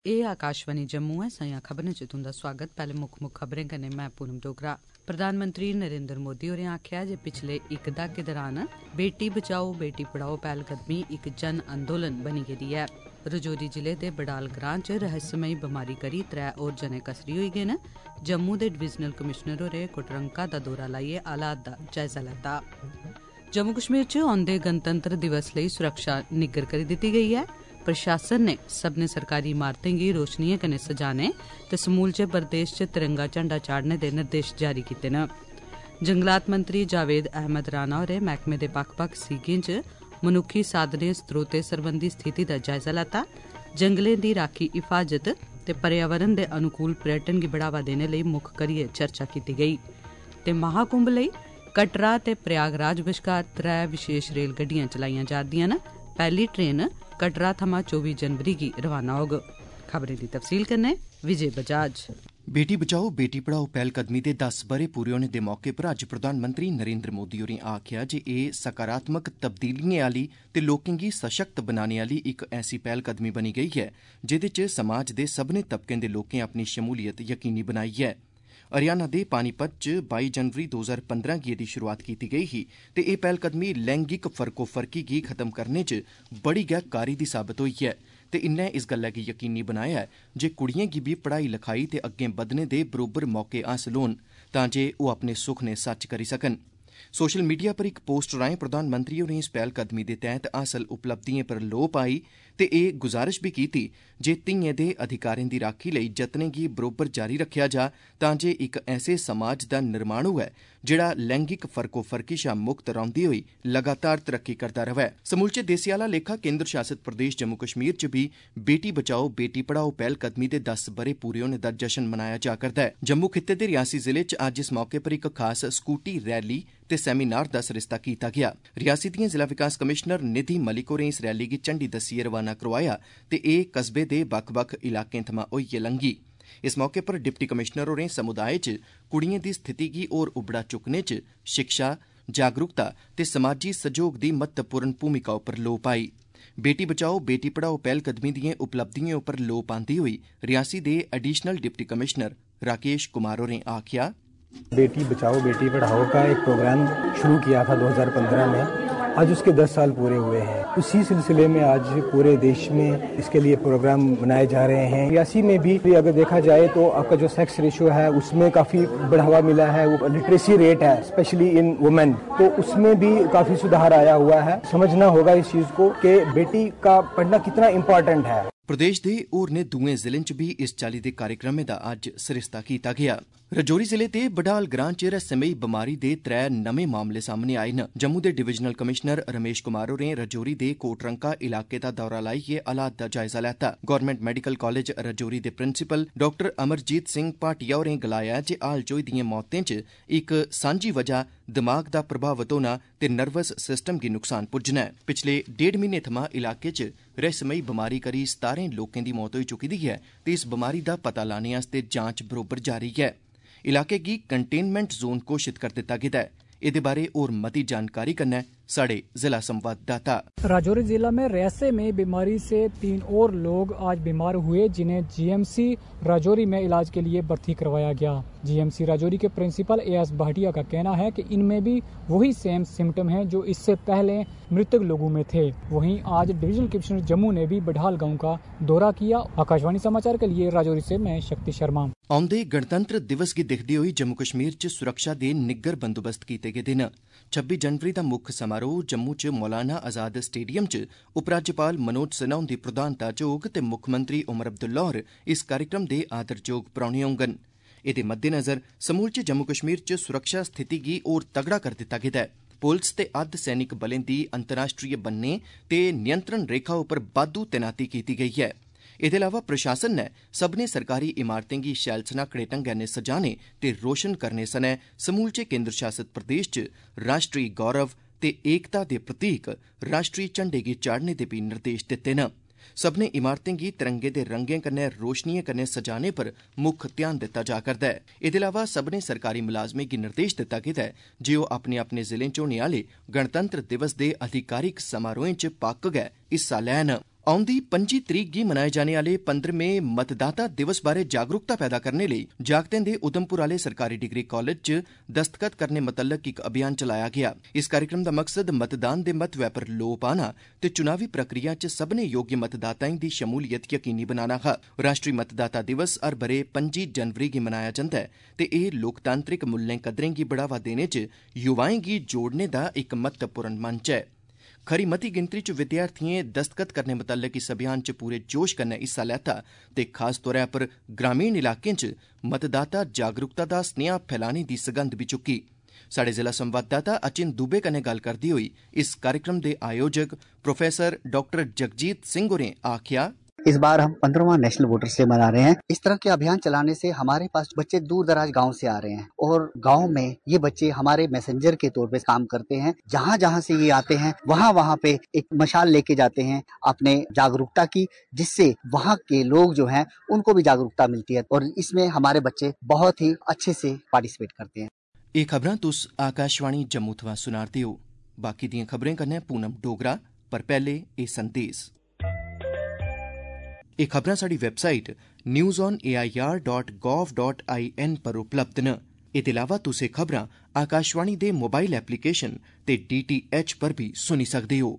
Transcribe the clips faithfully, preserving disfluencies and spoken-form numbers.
एह् आकाशवाणी जम्मू ऐ। स'ञां खबरें च तुंदा स्वागत। पैह्ले मुक्ख मुक्ख खबरें कन्नै मैं पूनम डोगरा। प्रधानमंत्री नरेंद्र मोदी होरें आखेआ जे पिछले इक दहाके दरान बेटी बचाओ बेटी पढ़ाओ पैह्लकदमी इक जन आंदोलन बनी गेदी ऐ। रजौरी जिले दे बडाल ग्रां च रहस्यमयी बमारी करी त्रै होर जने कसरी होई गे न। जम्मू दे डिवीजनल कमिशनर होरें कोटरंका दा दौरा लाइयै हालात दा जायजा लैता। जम्मू कश्मीर च औंदे गणतंत्र दिवस लेई सुरक्षा निग्गर करी दित्ती गेई ऐ। प्रशासन ने सब्भनें सरकारी इमारतें गी रोशनियें कन्नै सजाने ते समूलचे प्रदेश च तिरंगा झंडा चाढ़ने दे निर्देश जारी कीते न। जंगलात मंत्री जावेद अहमद राणा होरें मैह्कमे दे बक्ख बक्ख सीगें च मनुक्खी साधनें स्रोतें सरबंधी स्थिति दा जायजा लैता। जंगलें दी राखी हिफाजत ते पर्यावरण दे अनुकूल पर्यटन गी बढ़ावा देने लेई मुक्ख करियै चर्चा कीती गेई। ते महाकुंभ लेई कटरा ते प्रयागराज बश्कार त्रै विशेष रेल गड्डियां चलाइयां जा'रदियां न। पैह्ली ट्रेन कटरा थमां चौबी जनवरी गी रवाना होग। खबरें दी तफसील कन्नै विजय बजाज। बेटी बचाओ बेटी पढ़ाओ पैह्लकदमी दे दस ब'रे पूरे होने दे मौके पर अज्ज प्रधानमंत्री नरेंद्र मोदी होरें आखेआ जे एह् सकारात्मक तब्दीलियें आह्ली ते लोकें गी सशक्त बनाने आह्ली इक ऐसी पैह्लकदमी बनी गेई ऐ जेह्दे च समाज दे सब्भनें तबकें दे लोकें अपनी शमूलियत यकीनी बनाई ऐ। हरियाणा दे पानीपत च बाई जनवरी दो हजार पंद्रह गी एह्दी शुरुआत कीती गेई ही ते एह् पैह्लकदमी लैंगिक फर्कोफर्की गी खत्म करने च बड़ी गै कारी दी साबत होई ऐ ते इन्नै इस गल्लै गी यकीनी बनाया ऐ जे कुड़ियें गी बी पढ़ाई लखाई ते अग्गें बधने दे बरोबर मौके हासल होन तां जे ओह् अपने सुखने सच करी सकन। सोशल मीडिया पर इक पोस्ट राएं प्रधानमंत्री होरें इस पैह्लकदमी दे तैह्त हासल उपलब्धिएं पर लोऽ पाई ते एह् गुजारिश बी कीती जे धिएं दे अधिकारें दी राक्खी लेई जतनें गी बरोबर जारी रक्खेआ जा तां जे इक ऐसे समाज दा निर्माण होऐ जेह्ड़ा लैंगिक फर्कोफर्की शा मुक्त रौंह्दे होई लगातार तरक्की करदा रवै। समूलचे देसै आह्ला लेखा केंद्र शासित प्रदेश जम्मू कश्मीर च बी बेटी बचाओ बेटी पढ़ाओ पैह्लकदमी दे दस ब'रे पूरे होने दा जश्न मनाया जा करदा ऐ। जम्मू खित्ते दे रियासी जिले च अज्ज इस मौके पर इक खास स्कूटी रैली ते सैमीनार दा सरिस्ता कीता गेआ। रियासी दियां जिला विकास कमिशनर निधि मलिक होरें इस रैली गी झंडी दस्सियै रवाना करोआया ते एह् कस्बे दे बक्ख बक्ख इलाकें थमां होइयै लंघी। इस मौके पर डिप्टी कमिशनर होरें समुदाय च कुड़ियें दी स्थिति गी होर उबड़ा चुक्कने च शिक्षा जागरूकता ते समाजी सैह्योग दी महत्वपूर्ण भूमिका उप्पर लोऽ पाई। बेटी बचाओ बेटी पढ़ाओ पैह्लकदमी दिएं उपलब्धिएं उप्पर लोऽ पांदे होई रियासी दे additional deputy commissioner Rakesh Kumar होरें आखेआ, बेटी बचाओ बेटी पढ़ाओ का एक प्रोग्राम शुरू किया था दो हज़ार पंद्रह में। आज उसके दस साल पूरे हुए हैं। उसी सिलसिले में आज पूरे देश में इसके लिए प्रोग्राम मनाए जा रहे हैं। रियासी में भी अगर देखा जाए तो आपका जो सेक्स रेशियो है उसमें काफी बढ़ावा मिला है। वो लिटरेसी रेट है स्पेशली इन वुमेन, तो उसमें भी काफी सुधार आया हुआ है। समझना होगा इस चीज को कि बेटी का पढ़ना कितना इम्पोर्टेंट है। प्रदेश दे होरनें दुएं जिलें च भी इस चाल्ली दे कार्यक्रमें दा अज्ज सरिस्ता कीता गेआ। रजौरी जिले दे बडाल ग्रां च रहस्यमयी बमारी दे त्रै नमें मामले सामने आए न। जम्मू दे डिवीजनल कमिशनर रमेश कुमार होरें रजौरी दे कोटरंका इलाके दा दौरा लाइयै हालात दा जायजा लैता। गौरमेंट मैडिकल कॉलेज रजौरी दे प्रिंसीपल डाक्टर अमरजीत सिंह भाटिया होरें गलाया जे हाल च होई दिएं मौतें च इक सांझी वजह दिमाग दा प्रभावित होना ते नर्वस सिस्टम गी नुकसान पुज्जना ऐ। पिछले डेढ़ म्हीने थमां इलाके च रहस्यमयी बमारी करी सतारें लोकें दी मौत होई चुकी दी ऐ ते इस बमारी दा पता लाने आस्तै जांच बरोबर जारी ऐ। इलाके गी कंटेनमेंट जोन घोषित कर दित्ता गेदा ऐ। एह्दे बारे होर मती जानकारी कन्नै साढ़े जिला संवाददाता। राजौरी जिला में रहस्य में बीमारी से तीन और लोग आज बीमार हुए, जिन्हें जीएमसी राजौरी में इलाज के लिए भर्ती करवाया गया। जीएमसी राजौरी के प्रिंसिपल एएस भाटिया का कहना है कि इनमें भी वही सेम सिम्टम हैं जो इससे पहले मृतक लोगों में थे। वहीं आज डिवीजनल कमिश्नर जम्मू ने भी बढाल गांव का दौरा किया। आकाशवाणी समाचार के लिए राजौरी से मैं शक्ति शर्मा। औंदे गणतंत्र दिवस गी दिखदे होई जम्मू कश्मीर च सुरक्षा दे निग्गर बंदोबस्त कीते गेदे न। छब्बी जनवरी दा मुक्ख समारोह जम्मू च मौलाना आजाद स्टेडियम च उपराज्यपाल मनोज सिन्हा हुंदी प्रधानता च होग ते मुक्खमंत्री उमर अब्दुल्ला होर इस कार्यक्रम दे आदरजोग परौह्ने होङन। एह्दे मद्देनज़र समूलचे जम्मू कश्मीर च सुरक्षा स्थिति गी होर तगड़ा कर दित्ता गेदा ऐ। पुलस ते अर्ध सैनिक बलें दी अंतर्राष्ट्रीय बन्ने ते नियंत्रण रेखा उप्पर बाद्धू तैनाती कीती गेई ऐ। एह्दे अलावा प्रशासन नै सब्भनें सरकारी इमारतें गी शैल सनाखड़े ढंगै नै सजाने ते रोशन करने सनै समूलचे केंद्र शासित प्रदेश च राष्ट्री गौरव ते एकता दे प्रतीक राष्ट्री झंडे गी चाढ़ने दे भी निर्देश दित्ते न। सब्भनें इमारतें गी तिरंगे दे रंगें कन्नै रोशनिएं कन्नै सजाने पर मुक्ख ध्यान दित्ता जा करदा ऐ। एह्दे अलावा सब्भनें सरकारी मुलाजमें गी निर्देश दित्ता गेदा ऐ जे ओह् अपने अपने जिलें च होने आह्ले गणतंत्र दिवस दे अधिकारिक समारोहें च पक्क गै हिस्सा लैन। औंदी पंजी तरीक गी मनाए जाने आले पंद्रहवें मतदाता दिवस बारै जागरूकता पैदा करने लेई जागतें दे उधमपुर आले सरकारी डिग्री कॉलेज च दस्तखत करने मतल्लक इक अभियान चलाया गेआ। इस कार्यक्रम दा मकसद मतदान दे महत्वै पर लोऽ पाना ते चुनावी प्रक्रिया च सब्भनें योग्य मतदाताएं दी शमूलियत यकीनी बनाना हा। राष्ट्री मतदाता दिवस हर ब'रे पंजी जनवरी गी मनाया जंदा ऐ ते एह् लोकतांत्रिक मुल्लें कदरें गी बढ़ावा देने च युवाएं गी जोड़ने दा इक महत्वपूर्ण मंच ऐ। खरी मती गिनतरी च विद्यार्थिएं दस्तखत करने मतल्लक इस अभियान च पूरे जोश कन्नै हिस्सा लैता ते खास तौर पर ग्रामीण इलाकें च मतदाता जागरूकता दा सनेहा फैलाने दी सगंध बी चुक्की। साढ़े जिला संवाददाता अचिन दुबे कन्नै गल्ल करदे होई इस कार्यक्रम दे आयोजक प्रोफेसर डॉक्टर जगजीत सिंह होरें आख्या, इस बार हम पंद्रहवां नेशनल वोटर्स डे मना रहे हैं। इस तरह के अभियान चलाने से हमारे पास बच्चे दूर दराज गांव से आ रहे हैं और गांव में ये बच्चे हमारे मैसेंजर के तौर पे काम करते हैं। जहां जहां से ये आते हैं वहां वहां पे एक मशाल लेके जाते हैं अपने जागरूकता की, जिससे वहां के लोग जो हैं उनको भी जागरूकता मिलती है और इसमें हमारे बच्चे बहुत ही अच्छे से पार्टिसिपेट करते हैं। ये खबरां तुस आकाशवाणी जम्मू थमां सुनारदे हो। बाकी दियां खबरें कन्नै पूनम डोगरा, पर पैह्ले एह् संदेश। एह् खबरां साढ़ी website news on A I R dot gov dot I N पर उपलब्ध न। एह्दे अलावा तुस एह् खबरां आकाशवाणी दे मोबाइल एप्लीकेशन ते डी टी एच पर भी सुनी सकदे हो।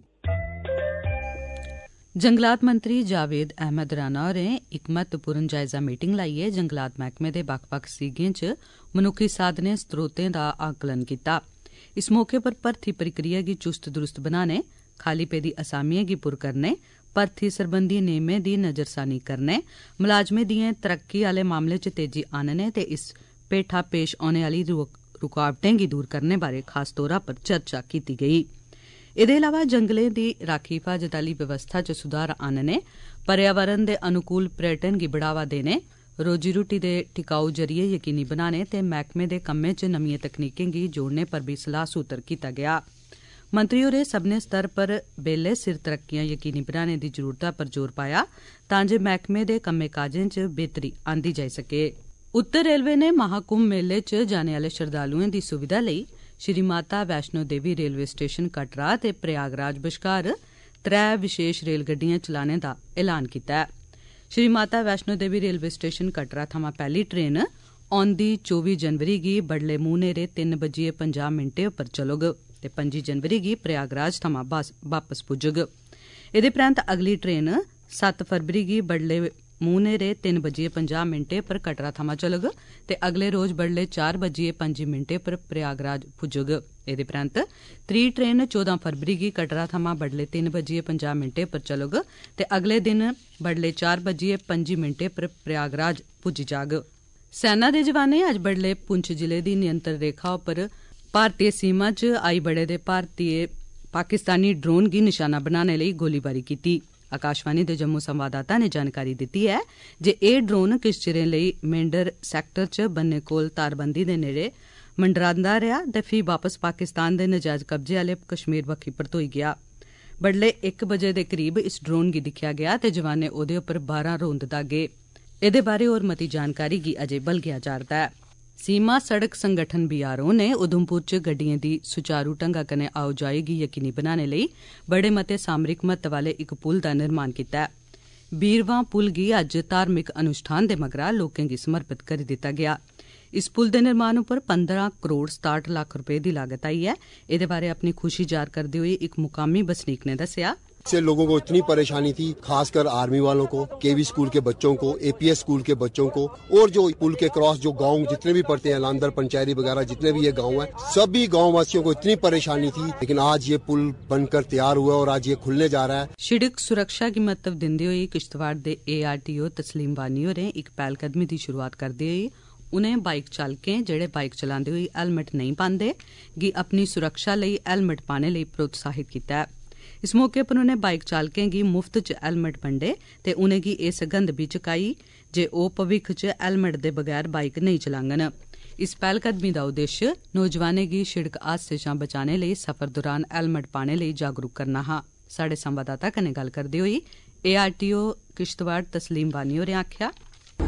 जंगलात मंत्री जावेद अहमद राणा होरें इक महत्वपूर्ण जायजा मीटिंग लाइयै जंगलात मैह्कमे दे बक्ख बक्ख सीगें च मनुक्खी साधनें स्रोतें दा आकलन कीता। इस मौके पर भर्थी प्रक्रिया गी चुस्त दुरुस्त बनाने, खाली पेदी असामियें गी पुर करने, भर्थी सरबंधी नियमें दी नजरसानी करने, मुलाजमें दिएं तरक्की आले मामले च तेजी आनने ते इस पेठा पेश औने आली रुकावटें गी दूर करने बारै खास तौरा पर चर्चा कीती गेई। एह्दे अलावा जंगलें दी राखी हिफाजत आली व्यवस्था च सुधार आनने, पर्यावरण दे अनुकूल पर्यटन गी बढ़ावा देने, रोजी रूट्टी दे टिकाऊ जरिए यकीनी बनाने ते मैह्कमे दे कम्में च नमियें तकनीकें गी जोड़ने पर भी सलाह सूत्र कीता गेआ। मंत्री होरें सब्भनें स्तर पर बेल्ले सिर तरक्कियां यकीनी बनाने दी जरूरता पर जोर पाया तां जे मैह्कमे दे कम्में काजें च बेहतरी आंदी जाई सके। उत्तर रेलवे ने महाकुंभ मेले च जाने आले श्रद्धालुएं दी सुविधा लेई श्री माता वैष्णो देवी रेलवे स्टेशन कटरा ते प्रयागराज बश्कार त्रै विशेष रेलगड्डियां चलाने दा ऐलान कीता ऐ। श्री माता वैष्णो देवी रेलवे स्टेशन कटरा थमां पैह्ली ट्रेन औंदी चौबी जनवरी गी बडलै मूंह न्हेरे तिन्न बजियै पंजाह् मिंटें उप्पर चलोग ते पंजी जनवरी गी प्रयागराज थमां वापस पुज्जग। एह्दे परैंत अगली ट्रेन सत्त फरवरी गी बडलै मूंह न्हेरे तिन्न बजियै पंजाह् मिंटें पर कटरा थमां चलग ते अगले रोज बडलै चार बजियै पंजी मिंटें पर प्रयागराज पुज्जग। एह्दे परैंत त्री ट्रेन चौदां फरवरी गी कटरा थमां बडलै तिन्न बजियै पंजाह् मिंटें पर चलग ते अगले दिन बडलै चार बजियै पंजी मिंटें पर प्रयागराज पुज्जी जाग। सेना दे जवानें अज्ज बडलै पुंछ जिले दी नियंत्रण रेखा उप्पर भारतीय सीमा च आई बड़े दे भारतीय पाकिस्तानी ड्रोन गी निशाना बनाने लेई गोलीबारी कीती। आकाशवाणी दे जम्मू संवाददाता ने जानकारी दित्ती ऐ जे एह् ड्रोन किश चिरें लेई मेंढर सैक्टर च बन्ने कोल तारबंदी दे नेड़े मंडरांदा रेहा ते फ्ही वापस पाकिस्तान दे नजायज कब्जे आले कश्मीर बक्खी परतोई गेआ। बडलै इक बजे दे करीब इस ड्रोन गी दिक्खेआ गेआ ते जवानें ओह्दे उप्पर बारां रौंद दागे। एह्दे बारै होर मती जानकारी गी अजें बलगेआ जा'रदा ऐ। सीमा सड़क संगठन बी आर ओ ने उधमपुर च गड्डिएं दी सुचारू ढंगा कन्नै आओजाई गी यकीनी बनाने लेई बड़े मते सामरिक महत्व आले इक पुल दा निर्माण कीता ऐ। बीरवां पुल गी अज्ज धार्मिक अनुष्ठान दे मगरा लोकें गी समर्पित करी दित्ता गेआ। इस पुल दे निर्माण उप्पर पंद्रह करोड़ सताहठ लक्ख रपे दी लागत आई ऐ। एह्दे बारै अपनी खुशी जाह्र करदे होई इक मुकामी बसनीक ने दस्सेआ, से लोगों को इतनी परेशानी थी, खासकर आर्मी वालों को, केवी स्कूल के बच्चों को, एपीएस स्कूल के बच्चों को, और जो पुल के क्रॉस जो गांव जितने भी पड़ते हैं, लांदर पंचायरी वगैरह जितने भी ये गांव हैं, सभी गांव वासियों को इतनी परेशानी थी। लेकिन आज ये पुल बनकर तैयार हुआ और आज ये खुलने जा रहा है। शिड़क सुरक्षा गी महत्व दिंदे होई किश्तवाड़ दे एआरटीओ तस्लीम वानी होरें इक पैह्लकदमी दी शुरुआत करदे होई उनें बाइक चालकें जेह्ड़े बाइक चलांदे होई हेलमेट नेईं पांदे गी अपनी सुरक्षा लेई हेलमेट पाने लेई प्रोत्साहित कीता ऐ। इस मौके पर उनें बाइक चालकें गी मुफ्त च हेलमेट बंडे ते उनेंगी एह् सगंध बी चुकाई जे ओह् भविक्ख च हेलमेट दे बगैर बाइक नेईं चलाङन। इस पैह्लकदमी दा उद्देश्य नौजवानें गी शिड़क हादसे शा बचाने लेई सफर दौरान हेलमेट पाने लेई जागरूक करना हा। साढ़े संवाददाता कन्नै गल्ल करदे होई एआरटीओ किश्तवाड़ तस्लीम वानी होरें आखेआ,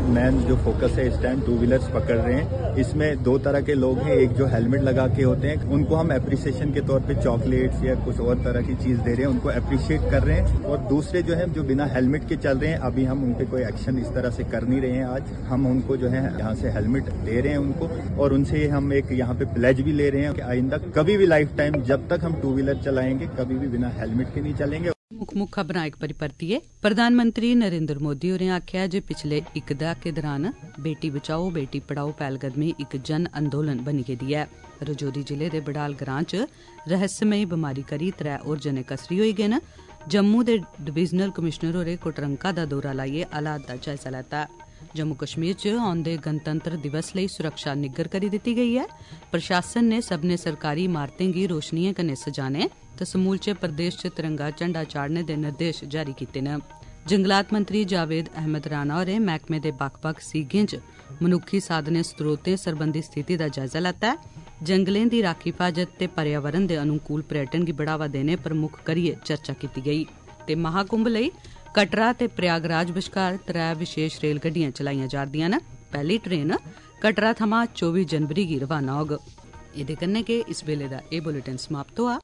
मेन जो फोकस है इस टाइम टू व्हीलर्स पकड़ रहे हैं। इसमें दो तरह के लोग हैं, एक जो हेलमेट लगा के होते हैं, उनको हम एप्रिसिएशन के तौर पे चॉकलेट्स या कुछ और तरह की चीज दे रहे हैं, उनको अप्रिशिएट कर रहे हैं। और दूसरे जो है जो बिना हेलमेट के चल रहे हैं, अभी हम उन पे कोई एक्शन इस तरह से कर नहीं रहे हैं। आज हम उनको जो है यहाँ से हेलमेट दे रहे हैं उनको, और उनसे हम एक यहाँ पे प्लेज भी ले रहे हैं कि आइंदा कभी भी लाइफ टाइम जब तक हम टू व्हीलर चलाएंगे कभी भी बिना हेलमेट के नहीं चलेंगे। मुक्ख मुक्ख खबरां इक बारी परतियै। प्रधानमंत्री नरेंद्र मोदी होरें आखेआ जे पिछले इक दहाके दौरान बेटी बचाओ बेटी पढ़ाओ पैह्लकदमी इक जन अंदोलन बनी गेदी ऐ। रजौरी जिले दे बडाल ग्रां च रहस्यमयी बमारी करी त्रै होर जने कसरी होई गे न। जम्मू दे डिवीजनल कमिशनर होरें कोटरंका दा दौरा लाइयै हालात दा जायजा लैता। जम्मू कश्मीर च औंदे गणतंत्र दिवस लेई सुरक्षा निग्गर करी दित्ती गेई ऐ। प्रशासन ने सब्भनें सरकारी इमारतें गी रोशनिएं कन्नै सजाने ते समूलचे प्रदेश च तिरंगा झंडा चाढ़ने दे निर्देश जारी कीते न। जंगलात मंत्री जावेद अहमद राणा होरें मैह्कमे दे बक्ख बक्ख सीगें च मनुक्खी साधनें स्रोतें सरबंधी स्थिति दा जायजा लैता ऐ। जंगलें दी राखी हिफाजत ते पर्यावरण दे अनुकूल पर्यटन गी बढ़ावा देने पर मुक्ख करियै चर्चा कीती गेई। ते महाकुंभ लेई कटरा ते प्रयागराज बश्कार त्रै विशेष रेलगड्डियां चलाईयां जा'रदियां न। पैह्ली ट्रेन कटरा थमां चौबी जनवरी गी रवाना होग। एह्दे कन्नै गै इस वेले दा एह् बुलेटिन समाप्त होआ।